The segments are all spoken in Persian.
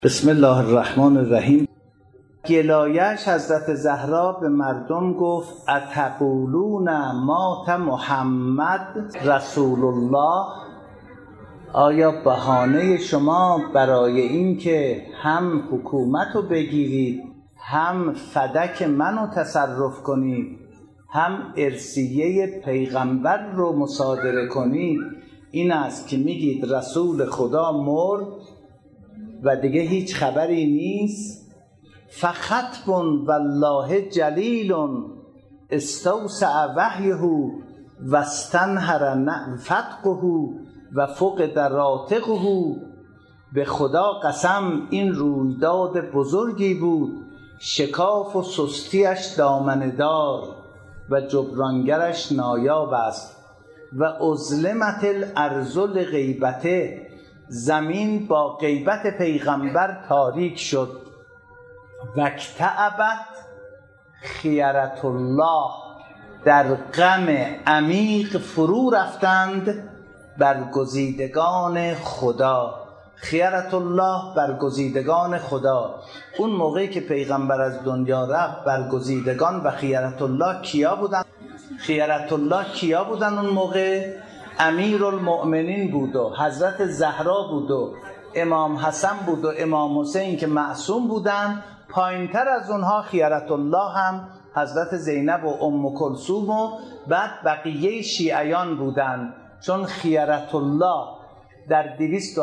بسم الله الرحمن الرحیم. گلایش حضرت زهرا به مردم گفت اتقولون مات محمد رسول الله، آیا بهانه شما برای این که هم حکومت رو بگیرید، هم فدک منو تصرف کنید، هم ارثیه پیغمبر رو مصادره کنید، این است که میگید رسول خدا مرد و دیگه هیچ خبری نیست؟ فخطب والله جلیل استوسع وحیه و استنهر فتقه و فقد راتقه. به خدا قسم این رویداد بزرگی بود، شکاف و سستیش دامنه دار و جبرانگرش نایاب است. و ازلمت الارض لغیبته، زمین با غیبت پیغمبر تاریک شد. و اکتئبت خیرة الله، در غم عمیق فرو رفتند برگزیدگان خدا. خیرة الله، برگزیدگان خدا. اون موقعی که پیغمبر از دنیا رفت، برگزیدگان و خیرة الله کیا بودن؟ خیرة الله کیا بودن اون موقع؟ امیرالمؤمنین بود و حضرت زهرا بود و امام حسن بود و امام حسین که معصوم بودن. پایینتر از اونها خیرة الله هم حضرت زینب و ام کلثوم و بعد بقیه شیعیان بودن، چون خیرة الله در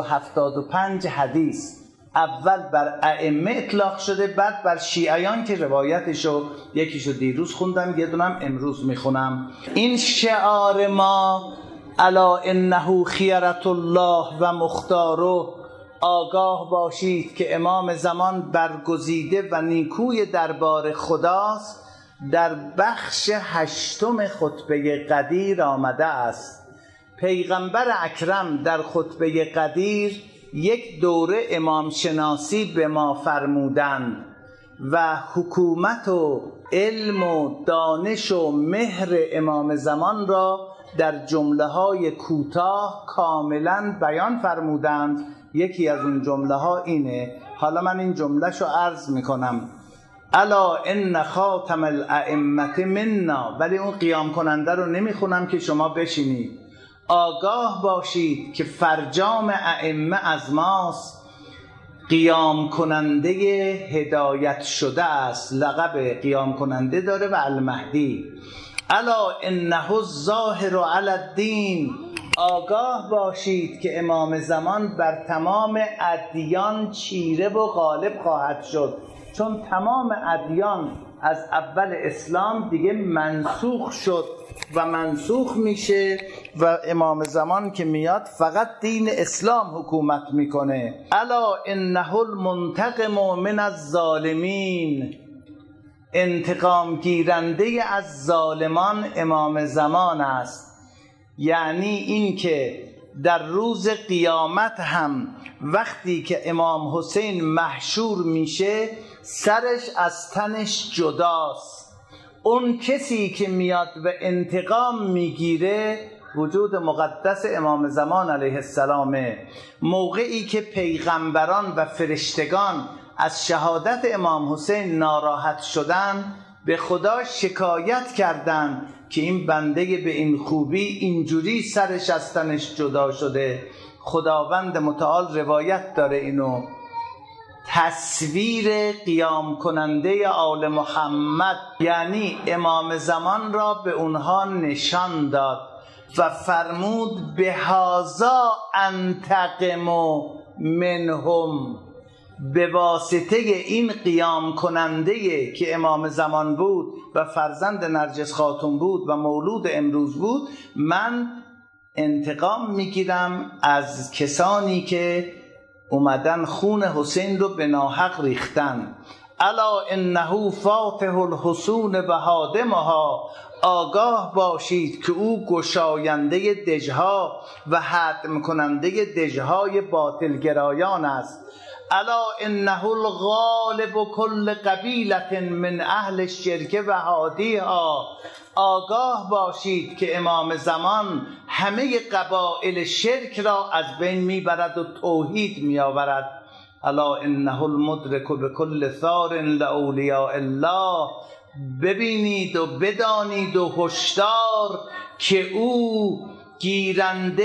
275 حدیث اول بر ائمه اطلاق شده، بعد بر شیعیان که روایتشو یکیشو دیروز خوندم، یه دونم امروز میخونم. این شعار ما الا انه خیرة الله و مختاره، آگاه باشید که امام زمان برگزیده و نیکوی دربار خداست. در بخش 8 خطبه قدیر آمده است. پیغمبر اکرم در خطبه قدیر یک دوره امام شناسی به ما فرمودند و حکومت و علم و دانش و مهر امام زمان را در جمله های کوتاه کاملا بیان فرمودند. یکی از اون جمله ها اینه، حالا من این جمله شو عرض میکنم: الا ان خاتم الائمه منا، ولی اون قیام کننده رو نمیخونم که شما بشینید. آگاه باشید که فرجام ائمه از ماست، قیام کننده هدایت شده است. لقب قیام کننده داره و المهدی. الا انه الظاهر علی الدین، آگاه باشید که امام زمان بر تمام ادیان چیره و غالب خواهد شد، چون تمام ادیان از اول اسلام دیگه منسوخ شد و منسوخ میشه و امام زمان که میاد فقط دین اسلام حکومت میکنه. الا انه المنتقم من الظالمین، انتقام گیرنده از ظالمان امام زمان است. یعنی این که در روز قیامت هم وقتی که امام حسین محشور میشه، سرش از تنش جداست. اون کسی که میاد و انتقام میگیره وجود مقدس امام زمان علیه السلامه. موقعی که پیغمبران و فرشتگان از شهادت امام حسین ناراحت شدن، به خدا شکایت کردند که این بنده به این خوبی اینجوری سرش از تنش جدا شده. خداوند متعال روایت داره اینو. تصویر قیام کننده آل محمد، یعنی امام زمان را به اونها نشان داد و فرمود بهذا انتقم منهم، به واسطه این قیام کننده که امام زمان بود و فرزند نرجس خاتون بود و مولود امروز بود، من انتقام میگیرم از کسانی که اومدن خون حسین رو به ناحق ریختن. الا انه فاتح الحصون و هادمها، آگاه باشید که او گشاینده دژها و هدم کننده دژهای باطلگرایان است. الا انه الغالب کل قبیلة من اهل الشرک و هادیها، آگاه باشید که امام زمان همه قبایل شرک را از بین میبرد و توحید میآورد. الا انه المدرک بكل ثار لاولیاء الله. ببینید و بدانید و هشدار که او گیرنده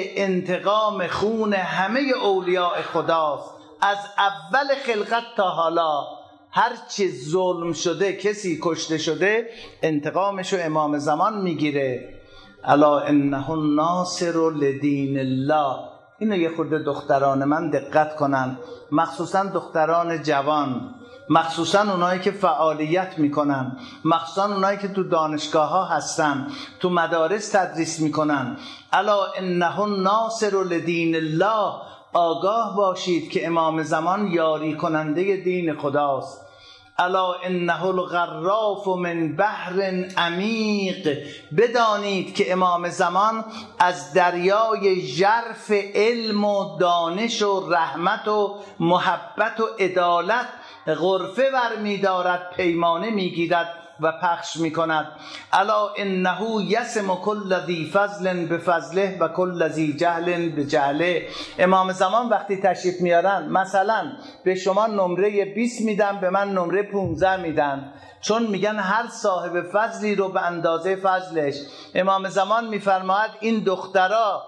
انتقام خون همه اولیاء خداست. از اول خلقت تا حالا هر چه ظلم شده، کسی کشته شده، انتقامشو امام زمان میگیره. الا انه الناصر لدین الله. اینو یه خورده دختران من دقت کنن، مخصوصا دختران جوان، مخصوصا اونایی که فعالیت میکنن، مخصوصا اونایی که تو دانشگاه ها هستن، تو مدارس تدریس میکنن. الا انه الناصر لدین الله. آگاه باشید که امام زمان یاری کننده دین خداست. الا انه الغراف من بحر عمیق. بدانید که امام زمان از دریای ژرف علم و دانش و رحمت و محبت و عدالت غرفه برمی دارد، پیمانه میگیرد و پخش میکند. الا انه یسم کل ذی فضل بفضله و کل ذی جهل بجهله. امام زمان وقتی تشریف میارن، مثلا به شما نمره 20 میدن، به من نمره 15 میدن، چون میگن هر صاحب فضلی رو به اندازه فضلش. امام زمان میفرماید این دخترها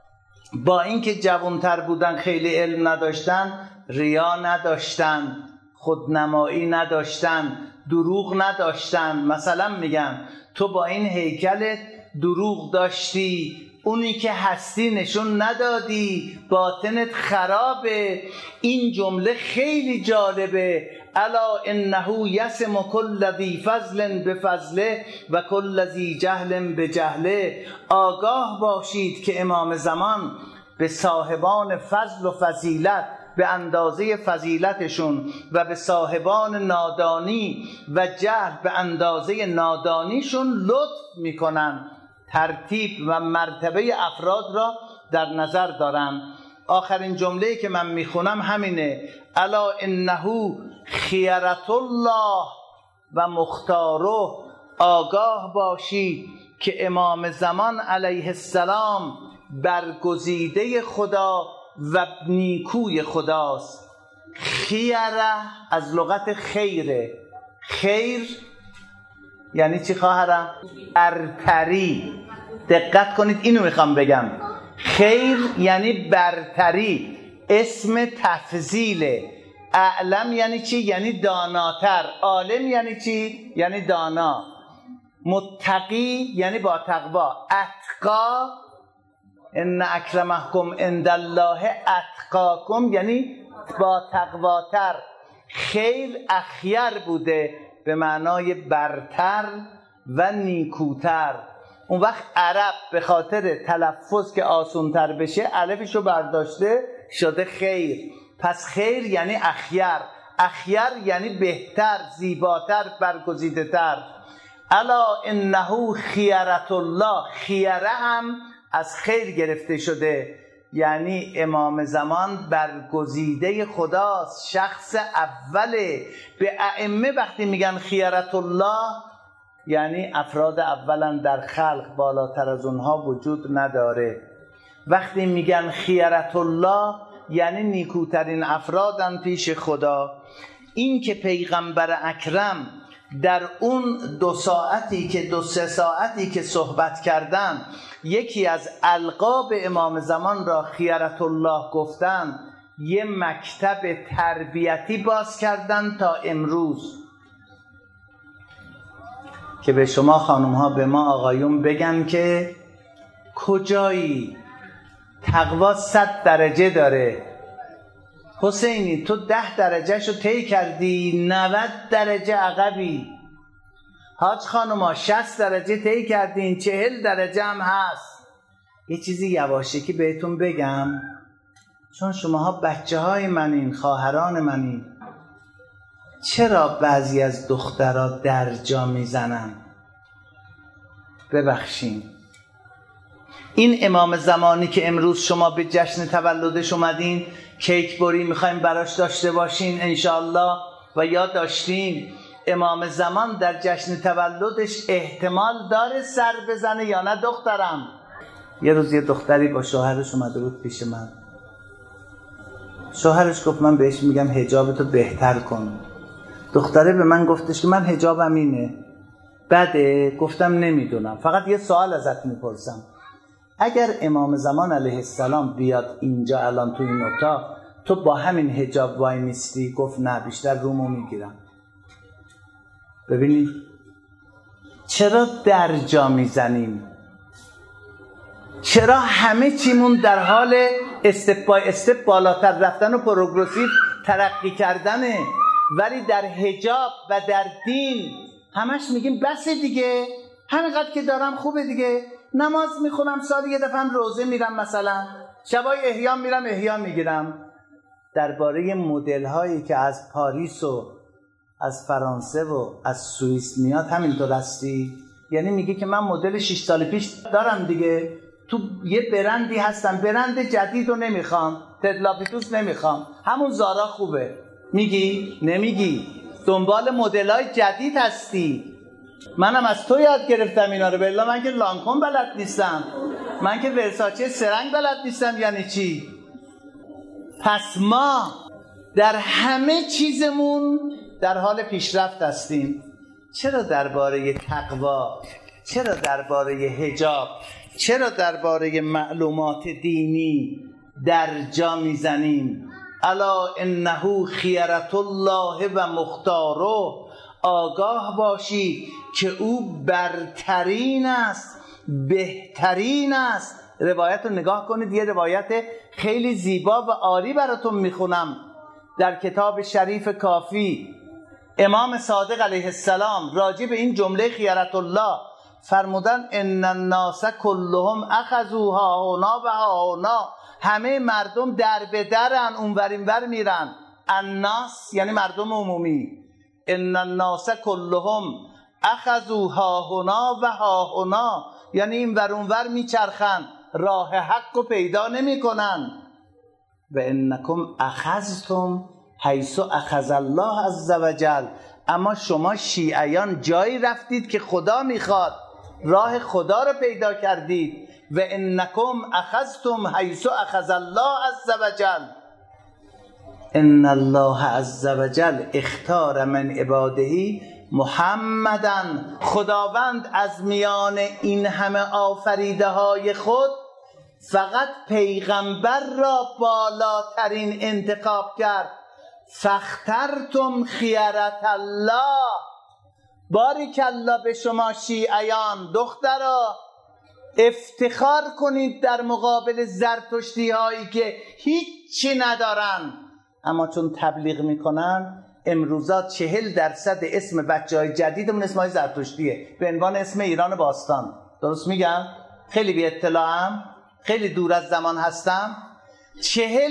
با اینکه جوانتر بودن، خیلی علم نداشتن، ریا نداشتن، خودنمایی نداشتن، دروغ نداشتن. مثلا میگن تو با این هیکلت دروغ داشتی، اونی که هستی نشون ندادی، باطنت خرابه. این جمله خیلی جالبه. الا انه یسم کل ذی فضل بفضله و کل ذی جهل بجهله. آگاه باشید که امام زمان به صاحبان فضل و فضیلت به اندازه فضیلتشون و به صاحبان نادانی و جهل به اندازه نادانیشون لطف میکنن، ترتیب و مرتبه افراد را در نظر دارن. آخرین جمله‌ای که من میخونم همینه. الا انه خیرة الله و مختاره. آگاه باشید که امام زمان علیه السلام برگزیده خدا و نیکوی خداست. خیره از لغت خیره. خیر یعنی چی خواهرم؟ برتری. دقت کنید، اینو میخوام بگم. خیر یعنی برتری، اسم تفضیله. اعلم یعنی چی؟ یعنی داناتر. عالم یعنی چی؟ یعنی دانا. متقی یعنی با تقوا. اتقا، ان اکرمکم عند الله اتقاکم، یعنی با تقواتر. خیر اخیر بوده به معنای برتر و نیکوتر. اون وقت عرب به خاطر تلفظ که آسان‌تر بشه الفشو برداشته شده خیر. پس خیر یعنی اخیر، اخیر یعنی بهتر، زیباتر، برگزیده تر. الا انه خیرة الله. خیره هم از خیر گرفته شده، یعنی امام زمان برگزیده خداست، شخص اوله. به ائمه وقتی میگن خیرة الله یعنی افراد اولا در خلق، بالاتر از اونها وجود نداره. وقتی میگن خیرة الله یعنی نیکوترین افرادن پیش خدا. این که پیغمبر اکرم در اون 2 ساعتی که 2-3 ساعتی که صحبت کردن، یکی از القاب امام زمان را خیرة الله گفتن، یه مکتب تربیتی باز کردن تا امروز که به شما خانم ها، به ما آقایون بگن که کجایی؟ تقوا 100 درجه داره. حسینی تو 10 درجه شو طی کردی، 90 درجه عقبی. حاج خانوما 60 درجه طی کردین، 40 درجه هم هست. یه چیزی یواشکی بهتون بگم، چون شماها بچه های منین، خواهران منین. چرا بعضی از دخترها درجا میزنن؟ ببخشین. این امام زمانی که امروز شما به جشن تولدش اومدین، کیک بری میخوایم براش داشته باشین انشالله و یا داشتین، امام زمان در جشن تولدش احتمال داره سر بزنه یا نه دخترم؟ یه روز یه دختری با شوهرش اومده بود پیش من. شوهرش گفت من بهش میگم حجابتو بهتر کن. دختره به من گفتش که من حجابم اینه. بده؟ گفتم نمیدونم، فقط یه سوال ازت میپرسم، اگر امام زمان علیه السلام بیاد اینجا الان تو این اتاق، تو با همین حجاب وای میستی؟ گفت نه، بیشتر رومو میگیرم. ببینید چرا درجا میزنیم؟ چرا همه چیمون در حال استپ بای استپ بالاتر رفتن و پروگرسیو ترقی کردنه، ولی در حجاب و در دین همش میگیم بس دیگه، همینقدر که دارم خوبه دیگه، نماز میخونم، سال یه دفعه هم روزه میرم، مثلا شبای احیا میرم احیا میگیرم. درباره مدل هایی که از پاریس و از فرانسه و از سوئیس میاد همینطور هستی؟ یعنی میگه که من مدل 6 سال پیش دارم دیگه، تو یه برندی هستم، برند جدید رو نمیخوام، تدلاپیتوس نمیخوام، همون زارا خوبه. میگی؟ نمیگی، دنبال مدل های جدید هستی. منم از تو یاد گرفتم اینا رو، بالله من که لانکوم بلد نیستم، من که ورساچه سرنگ بلد نیستم. یعنی چی؟ پس ما در همه چیزمون در حال پیشرفت هستیم. چرا درباره تقوا، چرا درباره حجاب، چرا درباره معلومات دینی درجا میزنیم؟ الا انه خیرة الله و مختاره، آگاه باشید که او برترین است، بهترین است. روایت رو نگاه کنید، یه روایت خیلی زیبا و عالی براتون میخونم. در کتاب شریف کافی امام صادق علیه السلام راجع به این جمله خیرة الله فرمودن ان الناس كلهم اخذوا ها هنا و ها هنا، همه مردم در به درن، اونور اینور میرن. الناس یعنی مردم عمومی. ان الناس كلهم اخذوا ها هنا و ها هنا، یعنی اینور اونور میچرخن، راه حق رو پیدا نمیکنن. و انکم اخذتم حیث اخذ الله عز وجل، اما شما شیعیان جایی رفتید که خدا میخواد، راه خدا رو پیدا کردید. و انکم اخذتم حیث اخذ الله عز وجل، ان الله عز وجل اختار من عباده محمدا. خداوند از میان این همه آفریده های خود فقط پیغمبر را بالاترین انتخاب کرد. فاخترتم خیرة الله. باریکالله به شما شیعیان، دخترا افتخار کنید در مقابل زرتشتی هایی که هیچی ندارن، اما چون تبلیغ میکنن امروزا 40% اسم بچه های جدیدمون اسمهای زرتشتیه به عنوان اسم ایران باستان. درست میگم؟ خیلی بی اطلاعم، خیلی دور از زمان هستم. 40%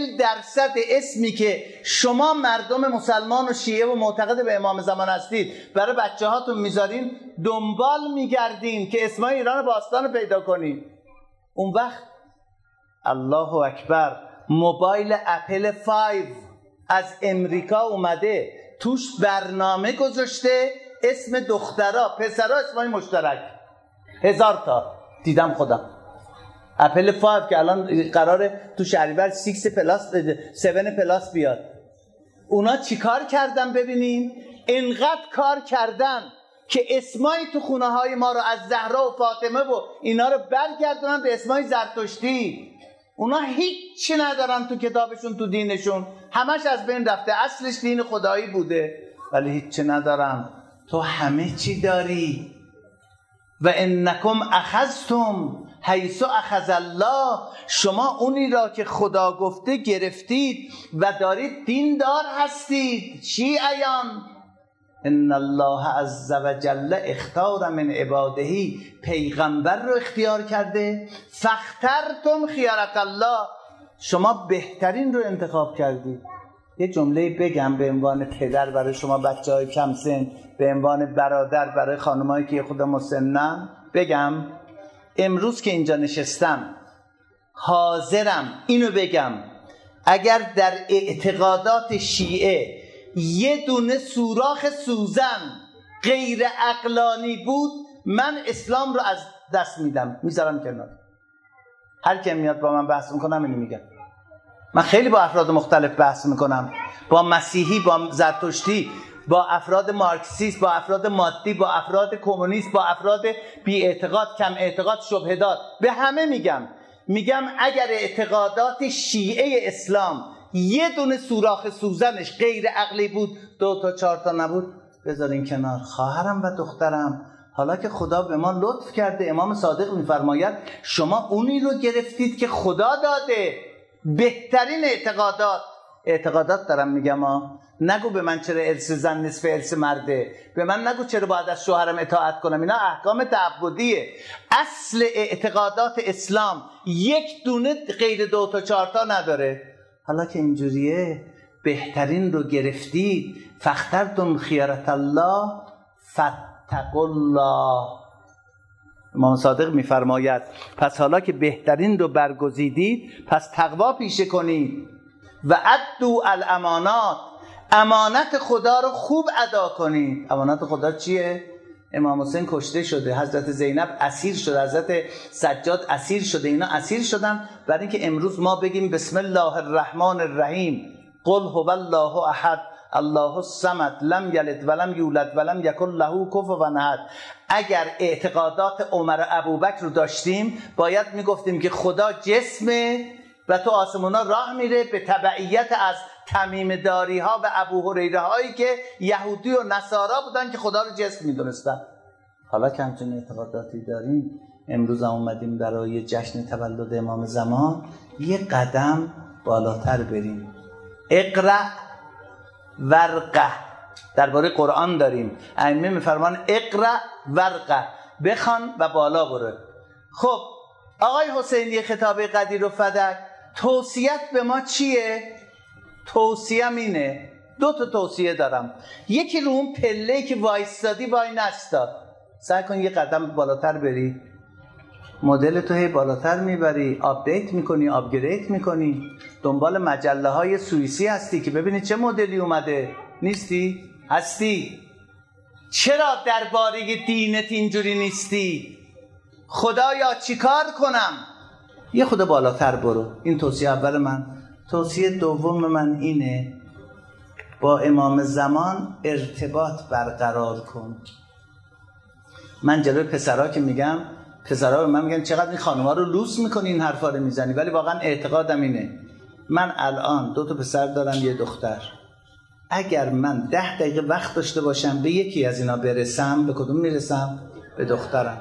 اسمی که شما مردم مسلمان و شیعه و معتقد به امام زمان هستید برای بچه هاتون میذارین، دنبال میگردین که اسمای ایران باستان رو پیدا کنین. اون وقت الله اکبر، موبایل اپل 5 از امریکا اومده، توش برنامه گذاشته اسم دخترها، پسرها اسمای مشترک 1000 تا دیدم خودم. اپل 5 که الان قراره تو شهریور 6 پلاس 7 پلاس بیاد. اونا چی کار کردن ببینین؟ اینقدر کار کردن که اسمای تو خونه های ما رو از زهرا و فاطمه و اینا رو برگردونن به اسمای زرتشتی. اونا هیچی ندارن تو کتابشون، تو دینشون، همش از بین رفته. اصلش دین خدایی بوده ولی هیچی ندارن. تو همه چی داری. و انکم اخذتم حیث اخذ الله، شما اونی را که خدا گفته گرفتید و دارید دیندار هستید. شیعیان ان الله عز وجل اختار من عباده، پیغمبر رو اختیار کرده. فاخترتم خیرة الله، شما بهترین رو انتخاب کردید. یه جمله بگم به عنوان پدر برای شما بچه‌های کم سن، به عنوان برادر برای خانمایی که خود مسنن بگم. امروز که اینجا نشستم حاضرم اینو بگم، اگر در اعتقادات شیعه یه دونه سوراخ سوزن غیر عقلانی بود، من اسلام رو از دست میدم، میذارم کنار. هر کی میاد با من بحث میکنم اینو میگم. من خیلی با افراد مختلف بحث میکنم، با مسیحی، با زرتشتی، با افراد مارکسیست، با افراد مادی، با افراد کمونیست، با افراد بی اعتقاد، کم اعتقاد، شبهدار. به همه میگم اگر اعتقادات شیعه اسلام یه دونه سوراخ سوزنش غیر عقلی بود، 2 تا 4 تا نبود، بذارین کنار. خواهرم و دخترم، حالا که خدا به ما لطف کرده، امام صادق میفرماید شما اونی رو گرفتید که خدا داده. بهترین اعتقادات دارم میگم نگو به من چرا ارث زن نصف ارث مرده، به من نگو چرا باید از شوهرم اطاعت کنم. اینا احکام تعبدیه. اصل اعتقادات اسلام یک دونه غیر 2 تا 4 تا نداره. حالا که اینجوریه، بهترین رو گرفتید. فاخترتم خیرة الله فاتقوا الله. امام صادق میفرماید پس حالا که بهترین رو برگزیدید، پس تقوا پیشه کنید. و ادوا الامانات، امانت خدا رو خوب ادا کنید. امانت خدا چیه؟ امام حسین کشته شده، حضرت زینب اسیر شده، حضرت سجاد اسیر شده. اینا اسیر شدن برای اینکه امروز ما بگیم بسم الله الرحمن الرحیم، قل هو الله احد الله الصمد لم یلد ولم یولد ولم یکن له کفوا احد. اگر اعتقادات عمر و ابوبکر رو داشتیم، باید میگفتیم که خدا جسمه و تو آسمونا راه میره، به تبعیت از تمیم داری ها و ابو هریره هایی که یهودی و نصارا بودن که خدا رو جسم میدونستن. حالا که همچون اعتقاداتی داریم، امروز هم اومدیم برای جشن تولد امام زمان یه قدم بالاتر بریم. اقرأ ورقه، درباره قرآن داریم، ائمه میفرمان اقرأ ورقه، بخوان و بالا برو. خب آقای حسینی خطابه قدیر و فدک، توصیت به ما چیه؟ توصیم اینه، 2 تا توصیه دارم. یکی رو اون پله‌ای که وایستادی وای نستا، سعی کن یه قدم بالاتر بری. مدل تو هی بالاتر میبری، آپدیت میکنی، آپگرید میکنی، دنبال مجله های سوئیسی هستی که ببینی چه مدلی اومده. نیستی؟ هستی. چرا درباره دینت اینجوری نیستی؟ خدایا چیکار کنم؟ یه خود بالاتر برو. این توصیه اول من. توصیه دوم من اینه، با امام زمان ارتباط برقرار کن. من جلوی پسرها که میگم، پسرها به من میگن چقدر این خانوما رو لوس میکنی، این حرفا رو میزنی، ولی واقعا اعتقادم اینه. من الان 2 تا پسر دارم، یه دختر. اگر من 10 دقیقه وقت داشته باشم به یکی از اینا برسم، به کدوم میرسم؟ به دخترم.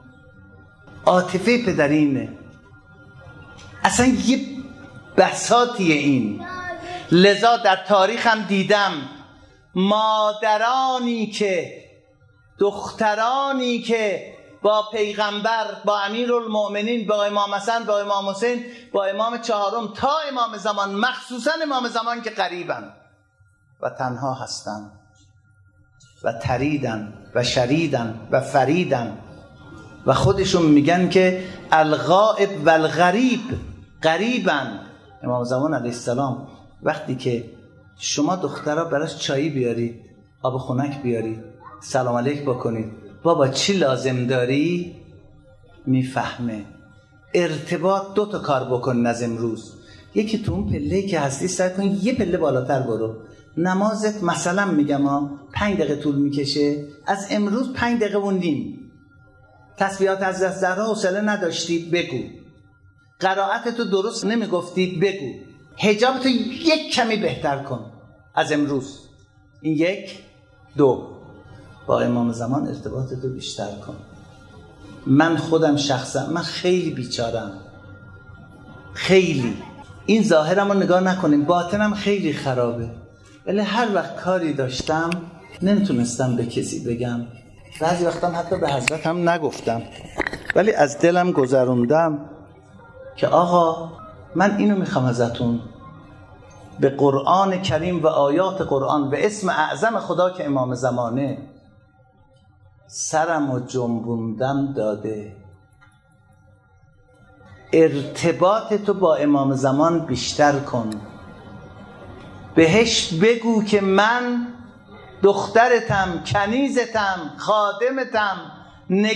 عاطفه پدرینه، اصلا یه بساطیه این. لذا در تاریخم دیدم مادرانی که، دخترانی که با پیغمبر، با امیرالمؤمنین، با امام حسن، با امام حسین، با امام چهارم تا امام زمان، مخصوصا امام زمان که قریبن و تنها هستن و تریدن و شریدن و فریدن و خودشون میگن که الغائب و الغریب، قریبن. امام زمان علیه السلام وقتی که شما دخترها براش چایی بیارید، آب خنک بیارید، سلام علیک بکنید، بابا چی لازم داری؟ میفهمه. ارتباط 2 تا کار بکن از امروز. یکی تو اون پله‌ای که هستی سعی کن یه پله بالاتر برو. نمازت مثلا میگم 5 دقیقه طول میکشه، از امروز 5 دقیقه و نیم. تسبیحات از دست زهرا حوصله نداشتی بگو. قرائتتو درست نمیگفتی بگو. حجابتو یک کمی بهتر کن از امروز. این 1. 2 با امام زمان ارتباطتو بیشتر کن. من خودم شخصا من خیلی بیچارم، خیلی. این ظاهرم رو نگاه نکنیم، باطنم خیلی خرابه، ولی هر وقت کاری داشتم نمیتونستم به کسی بگم. بعضی وقتا حتی به حضرت هم نگفتم، ولی از دلم گذروندم که آقا من اینو میخوام ازتون، به قرآن کریم و آیات قرآن و اسم اعظم خدا که امام زمانه، سرم و جنبوندم داده. ارتباط تو با امام زمان بیشتر کن. بهش بگو که من دخترتم، کنیزتم، خادمتم،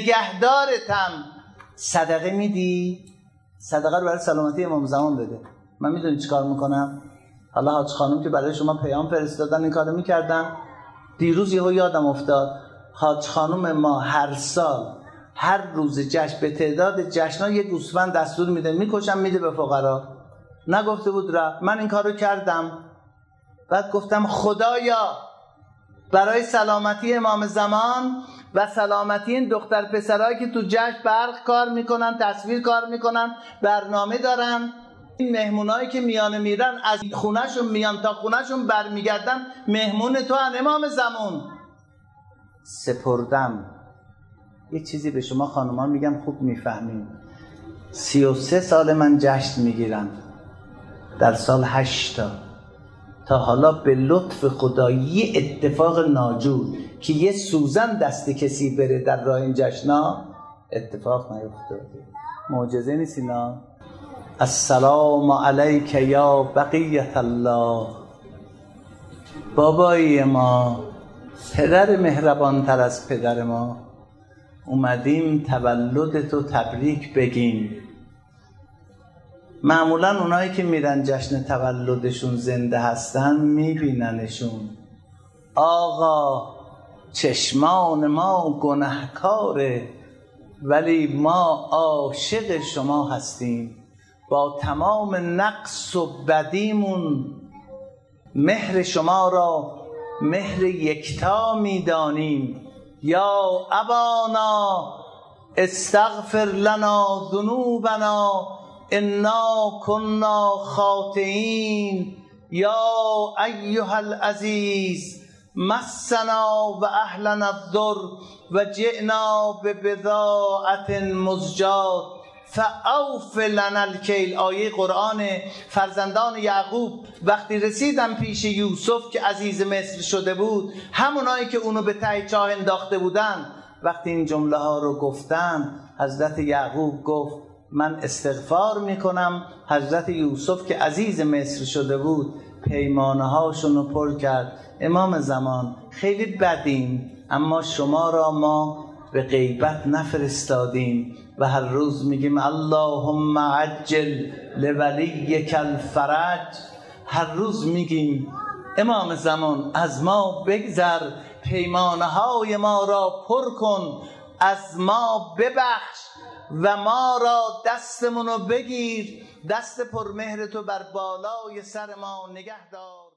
نگهدارتم. صدقه میدی؟ صدقه رو برای سلامتی امام زمان بده. من میدونی چی کار میکنم؟ حالا حاج خانم که برای شما پیام فرستادن این کارو میکردن. دیروز یهو یادم افتاد حاج خانم ما هر سال هر روز جشن به تعداد جشن‌ها یه گوسفند دستور میده میکشم میده به فقرا. نگفته بود رفت. من این کارو کردم. بعد گفتم خدایا برای سلامتی امام زمان و سلامتی این دختر پسرایی که تو جشن برق کار میکنن، تصویر کار میکنن، برنامه دارن، این مهمونایی که میان میرن از خونهشون میان تا خونهشون برمیگردن، مهمون تو ان امام زمان. سپردم. یه چیزی به شما خانوما میگم خوب میفهمین. 33 سال من جشن میگیرم، در سال 8 تا حالا به لطف خدا یه اتفاق ناجور که یه سوزن دست کسی بره در راه این جشنا اتفاق نیفتاده. معجزه نیست اینا؟ السلام علیک یا بقیت الله. بابای ما، پدر مهربان تر از پدر ما، اومدیم تولدتو تبریک بگیم. معمولا اونایی که میرن جشن تولدشون زنده هستن میبیننشون. آقا چشمان ما گنهکاره ولی ما عاشق شما هستیم، با تمام نقص و بدیمون مهر شما را مهر یکتا میدانیم. یا ابانا استغفر لنا ذنوبنا انا كنا خاطئین. یا ایها العزیز مسنا و اهلنا الضر و جئنا ببضاعت مزجاة فاوف لنا الکیل. آیه قرآن. فرزندان یعقوب وقتی رسیدن پیش یوسف که عزیز مصر شده بود، همونایی که اونو به ته چاه انداخته بودن، وقتی این جمله ها رو گفتن، حضرت یعقوب گفت من استغفار میکنم. حضرت یوسف که عزیز مصر شده بود پیمانه هاشون رو پر کرد. امام زمان خیلی بدیم اما شما را ما به غیبت نفرستادیم و هر روز میگیم اللهم عجل لولیک الفرج. هر روز میگیم امام زمان از ما بگذر، پیمانه های ما را پر کن، از ما ببخش و ما را دستمونو بگیر، دست پرمهر تو بر بالای سر ما نگه دار.